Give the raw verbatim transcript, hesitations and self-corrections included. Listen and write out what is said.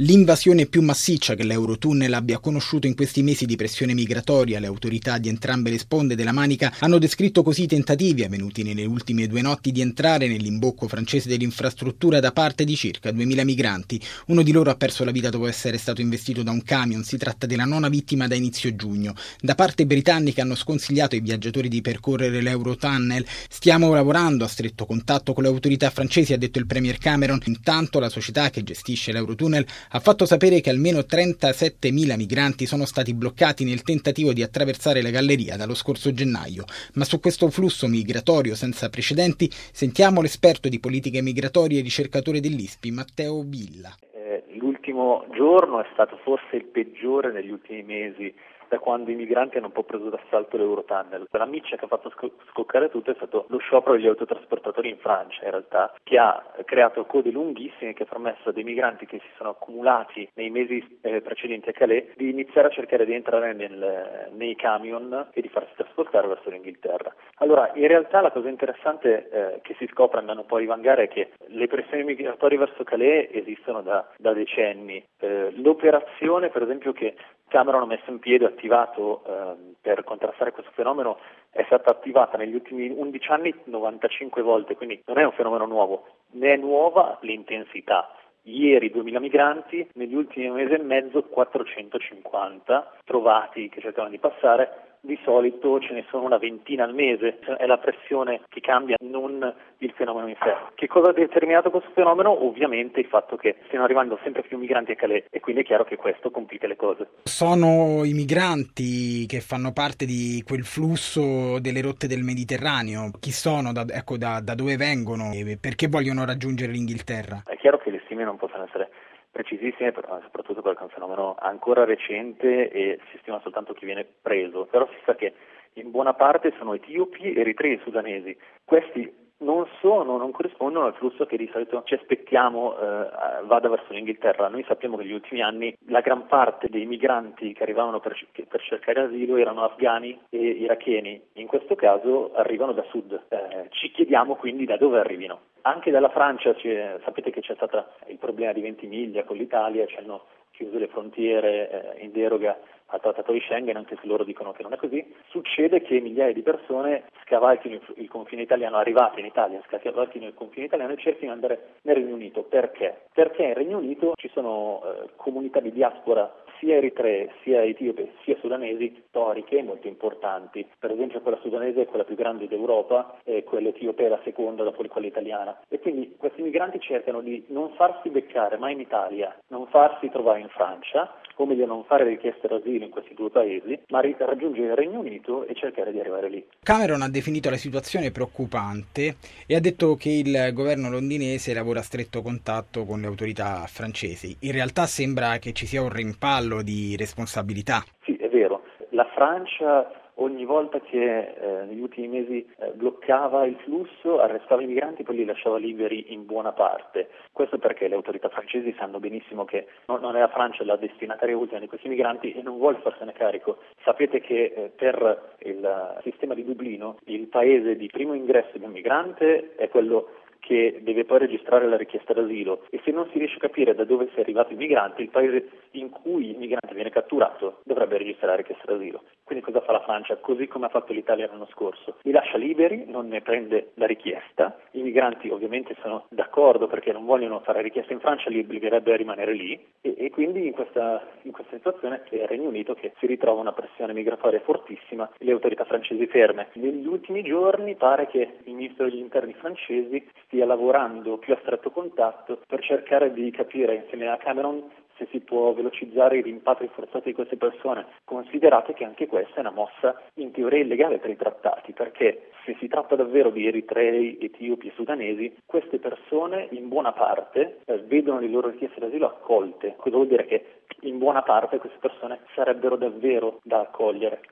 L'invasione più massiccia che l'Eurotunnel abbia conosciuto in questi mesi di pressione migratoria. Le autorità di entrambe le sponde della Manica hanno descritto così i tentativi avvenuti nelle ultime due notti di entrare nell'imbocco francese dell'infrastruttura da parte di circa duemila migranti. Uno di loro ha perso la vita dopo essere stato investito da un camion. Si tratta della nona vittima da inizio giugno. Da parte britannica hanno sconsigliato ai viaggiatori di percorrere l'Eurotunnel. Stiamo lavorando a stretto contatto con le autorità francesi, ha detto il premier Cameron. Intanto la società che gestisce l'Eurotunnel ha fatto sapere che almeno trentasettemila migranti sono stati bloccati nel tentativo di attraversare la galleria dallo scorso gennaio. Ma su questo flusso migratorio senza precedenti sentiamo l'esperto di politiche migratorie e ricercatore dell'I S P I, Matteo Villa. Eh, l'ultimo giorno è stato forse il peggiore negli ultimi mesi, da quando i migranti hanno un po' preso d'assalto l'Eurotunnel. La miccia che ha fatto scoccare tutto è stato lo sciopero degli autotrasportatori in Francia, in realtà, che ha creato code lunghissime che ha permesso a dei migranti che si sono accumulati nei mesi eh, precedenti a Calais di iniziare a cercare di entrare nel, nei camion e di farsi trasportare verso l'Inghilterra. Allora, in realtà la cosa interessante eh, che si scopre andando un po' a rivangare è che le pressioni migratorie verso Calais esistono da, da decenni. Eh, l'operazione, per esempio, che Cameron ha messo in piedi, attivato eh, per contrastare questo fenomeno, è stata attivata negli ultimi undici anni novantacinque volte, quindi non è un fenomeno nuovo, ne è nuova l'intensità. Ieri duemila migranti, negli ultimi mesi e mezzo quattrocentocinquanta trovati che cercavano di passare. Di solito ce ne sono una ventina al mese, è la pressione che cambia, non il fenomeno in sé. Che cosa ha determinato questo fenomeno? Ovviamente il fatto che stiano arrivando sempre più migranti a Calais e quindi è chiaro che questo complica le cose. Sono i migranti che fanno parte di quel flusso delle rotte del Mediterraneo. Chi sono? Da, ecco, da, da dove vengono? E perché vogliono raggiungere l'Inghilterra? È chiaro che le stime non possono essere precisissime, soprattutto perché è un fenomeno ancora recente e si stima soltanto chi viene preso, però si sa che in buona parte sono etiopi, eritrei e sudanesi. Questi non sono, non corrispondono al flusso che di solito ci aspettiamo eh, vada verso l'Inghilterra. Noi sappiamo che negli ultimi anni la gran parte dei migranti che arrivavano per, per cercare asilo erano afghani e iracheni, in questo caso arrivano da sud. Eh, ci chiediamo quindi da dove arrivino. Anche dalla Francia, sapete che c'è stato il problema di Ventimiglia con l'Italia, ci hanno chiuso le frontiere eh, in deroga al Trattato di Schengen, anche se loro dicono che non è così. Succede che migliaia di persone scavalchino il, il confine italiano, arrivate in Italia, scavalchino il confine italiano e cerchino di andare nel Regno Unito. Perché? Perché in Regno Unito ci sono eh, comunità di diaspora sia eritree, sia etiope, sia sudanesi, storiche e molto importanti. Per esempio quella sudanese è quella più grande d'Europa e quella etiope è la seconda dopo quella italiana. E quindi questi migranti cercano di non farsi beccare mai in Italia, non farsi trovare in Francia, o meglio non fare richieste d'asilo in questi due paesi, ma raggiungere il Regno Unito e cercare di arrivare lì. Cameron ha definito la situazione preoccupante e ha detto che il governo londinese lavora a stretto contatto con le autorità francesi. In realtà sembra che ci sia un rimpallo di responsabilità. Sì, è vero. La Francia ogni volta che eh, negli ultimi mesi eh, bloccava il flusso, arrestava i migranti e poi li lasciava liberi in buona parte. Questo perché le autorità francesi sanno benissimo che non, non è la Francia la destinataria ultima di questi migranti e non vuole farsene carico. Sapete che eh, per il sistema di Dublino il paese di primo ingresso di un migrante è quello che deve poi registrare la richiesta d'asilo e se non si riesce a capire da dove sia arrivato il migrante, il paese in cui il migrante viene catturato dovrebbe registrare la richiesta d'asilo. Quindi cosa fa la Francia? Così come ha fatto l'Italia l'anno scorso. Li lascia liberi, non ne prende la richiesta. I migranti ovviamente sono d'accordo perché non vogliono fare richiesta in Francia, li obbligherebbe a rimanere lì e, e quindi in questa, in questa situazione è il Regno Unito che si ritrova una pressione migratoria fortissima e le autorità francesi ferme. Negli ultimi giorni pare che il ministro degli interni francesi stia lavorando più a stretto contatto per cercare di capire insieme a Cameron se si può velocizzare i rimpatri forzati di queste persone. Considerate che anche questa è una mossa in teoria illegale per i trattati, perché se si tratta davvero di eritrei, etiopi e sudanesi, queste persone in buona parte eh, vedono le loro richieste d'asilo accolte. Cosa vuol dire? Che in buona parte queste persone sarebbero davvero da accogliere.